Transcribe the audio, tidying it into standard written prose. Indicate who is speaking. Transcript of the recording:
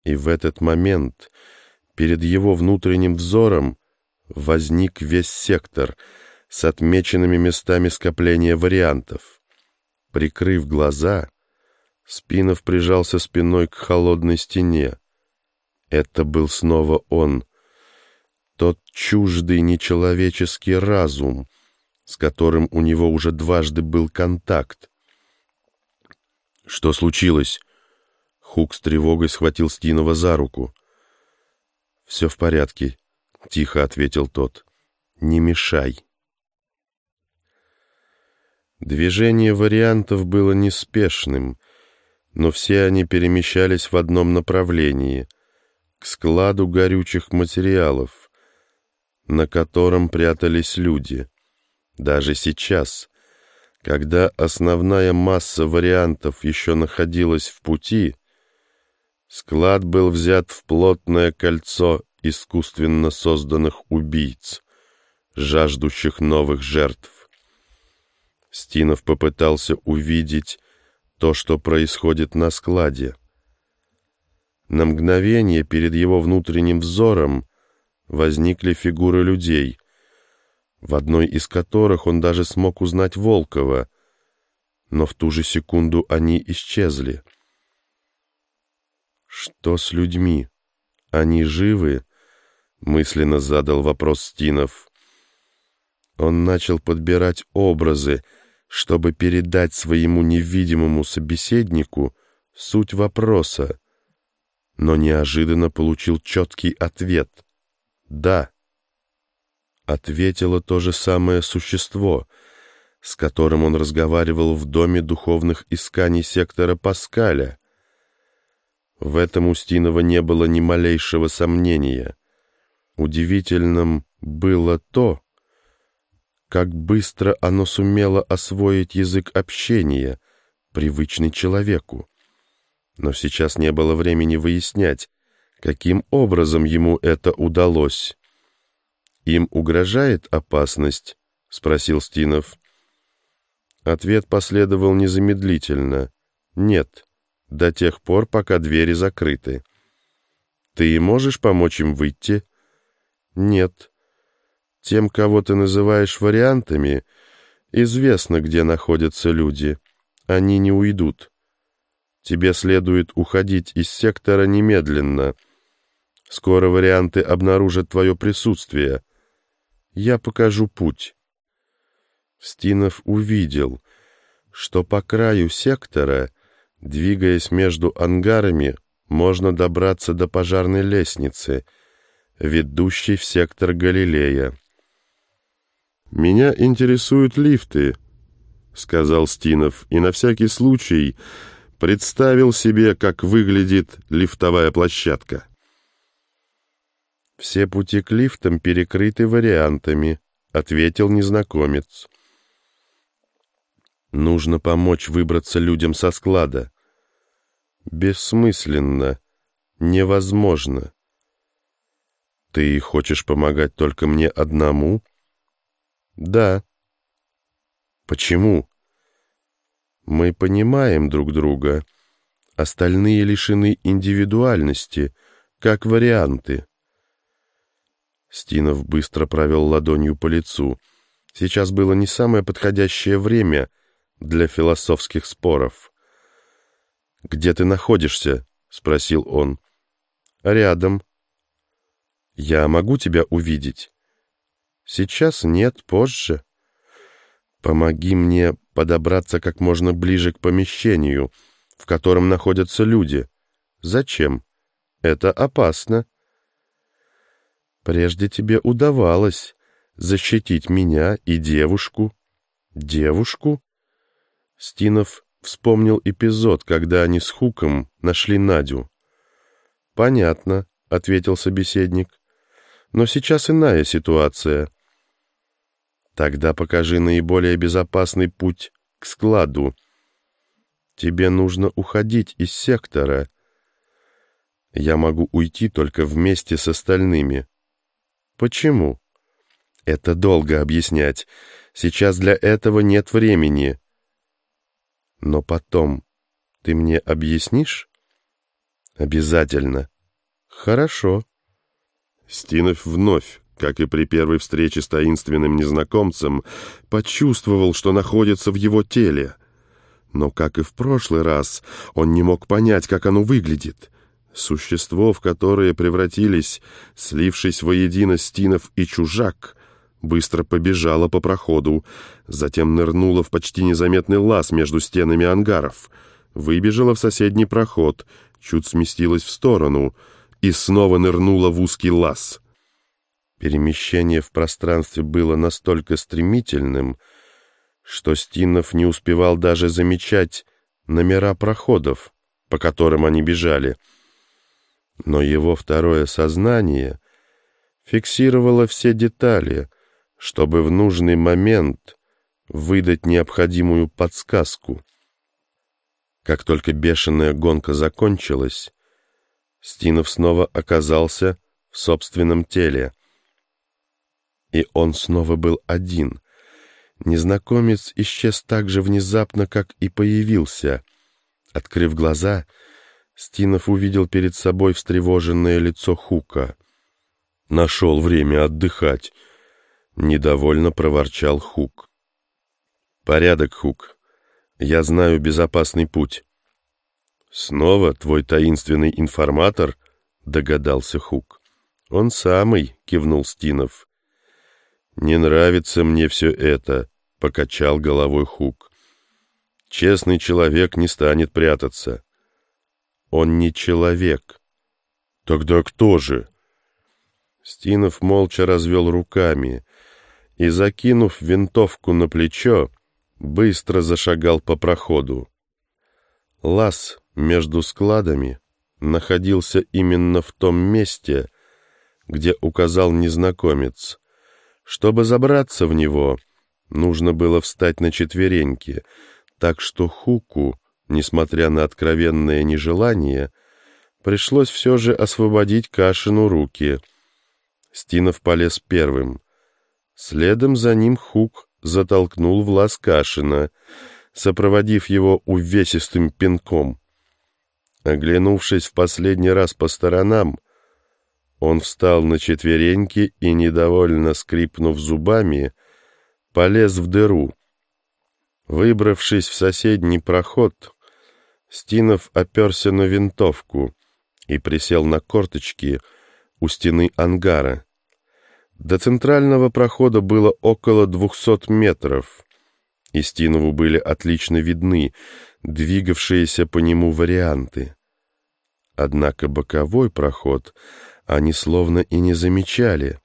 Speaker 1: И в этот момент перед его внутренним взором возник весь сектор с отмеченными местами скопления вариантов. Прикрыв глаза, Спинов прижался спиной к холодной стене. Это был снова он, тот чуждый нечеловеческий разум, с которым у него уже дважды был контакт. «Что случилось?» Хук с тревогой схватил Стинова за руку. «Все в порядке», — тихо ответил тот. «Не мешай». Движение вариантов было неспешным, но все они перемещались в одном направлении — к складу горючих материалов, на котором прятались люди. Даже сейчас, когда основная масса вариантов еще находилась в пути, склад был взят в плотное кольцо искусственно созданных убийц, жаждущих новых жертв. Стинов попытался увидеть то, что происходит на складе. На мгновение перед его внутренним взором возникли фигуры людей, в одной из которых он даже смог узнать Волкова, но в ту же секунду они исчезли. «Что с людьми? Они живы?» — мысленно задал вопрос Стинов. Он начал подбирать образы, чтобы передать своему невидимому собеседнику суть вопроса, но неожиданно получил четкий ответ. «Да». Ответило то же самое существо, с которым он разговаривал в доме духовных исканий сектора Паскаля. В этом у Стинова не было ни малейшего сомнения. Удивительным было то, как быстро оно сумело освоить язык общения, привычный человеку. Но сейчас не было времени выяснять, каким образом ему это удалось. «Им угрожает опасность?» — спросил Стинов. Ответ последовал незамедлительно. «Нет, до тех пор, пока двери закрыты». «Ты можешь помочь им выйти?» «Нет. Тем, кого ты называешь вариантами, известно, где находятся люди. Они не уйдут. Тебе следует уходить из сектора немедленно. Скоро варианты обнаружат твое присутствие. Я покажу путь». Стинов увидел, что по краю сектора, двигаясь между ангарами, можно добраться до пожарной лестницы, ведущей в сектор Галилея. «Меня интересуют лифты», — сказал Стинов, и на всякий случай представил себе, как выглядит лифтовая площадка. «Все пути к лифтам перекрыты вариантами», — ответил незнакомец. «Нужно помочь выбраться людям со склада». «Бессмысленно. Невозможно». «Ты хочешь помогать только мне одному?» «Да». «Почему?» «Мы понимаем друг друга. Остальные лишены индивидуальности, как варианты». Стинов быстро провел ладонью по лицу. Сейчас было не самое подходящее время для философских споров. «Где ты находишься?» — спросил он. «Рядом». «Я могу тебя увидеть?» «Сейчас нет, позже». «Помоги мне подобраться как можно ближе к помещению, в котором находятся люди». «Зачем? Это опасно». «Прежде тебе удавалось защитить меня и девушку». «Девушку?» Стинов вспомнил эпизод, когда они с Хуком нашли Надю. «Понятно», — ответил собеседник. «Но сейчас иная ситуация». «Тогда покажи наиболее безопасный путь к складу. Тебе нужно уходить из сектора. Я могу уйти только вместе с остальными». «Почему?» «Это долго объяснять. Сейчас для этого нет времени». «Но потом ты мне объяснишь?» «Обязательно», «Хорошо». Стинов вновь, как и при первой встрече с таинственным незнакомцем, почувствовал, что находится в его теле. Но, как и в прошлый раз, он не мог понять, как оно выглядит. Существо, в которое превратились, слившись воедино Стинов и чужак, быстро побежало по проходу, затем нырнуло в почти незаметный лаз между стенами ангаров, выбежало в соседний проход, чуть сместилось в сторону и снова нырнуло в узкий лаз. Перемещение в пространстве было настолько стремительным, что Стинов не успевал даже замечать номера проходов, по которым они бежали. Но его второе сознание фиксировало все детали, чтобы в нужный момент выдать необходимую подсказку. Как только бешеная гонка закончилась, Стинов снова оказался в собственном теле. И он снова был один. Незнакомец исчез так же внезапно, как и появился. Открыв глаза, Стинов увидел перед собой встревоженное лицо Хука. «Нашел время отдыхать», — недовольно проворчал Хук. «Порядок, Хук. Я знаю безопасный путь». «Снова твой таинственный информатор?» — догадался Хук. «Он самый», — кивнул Стинов. «Не нравится мне все это», — покачал головой Хук. «Честный человек не станет прятаться». «Он не человек». «Тогда кто же?» Стинов молча развел руками и, закинув винтовку на плечо, быстро зашагал по проходу. Лаз между складами находился именно в том месте, где указал незнакомец. Чтобы забраться в него, нужно было встать на четвереньки, так что Хуку, несмотря на откровенное нежелание, пришлось все же освободить Кашину руки. Стинов полез первым. Следом за ним Хук затолкнул в лаз Кашина, сопроводив его увесистым пинком. Оглянувшись в последний раз по сторонам, он встал на четвереньки и, недовольно скрипнув зубами, полез в дыру. Выбравшись в соседний проход, Стинов оперся на винтовку и присел на корточки у стены ангара. До центрального прохода было около 200 метров, и Стинову были отлично видны двигавшиеся по нему варианты. Однако боковой проход они словно и не замечали.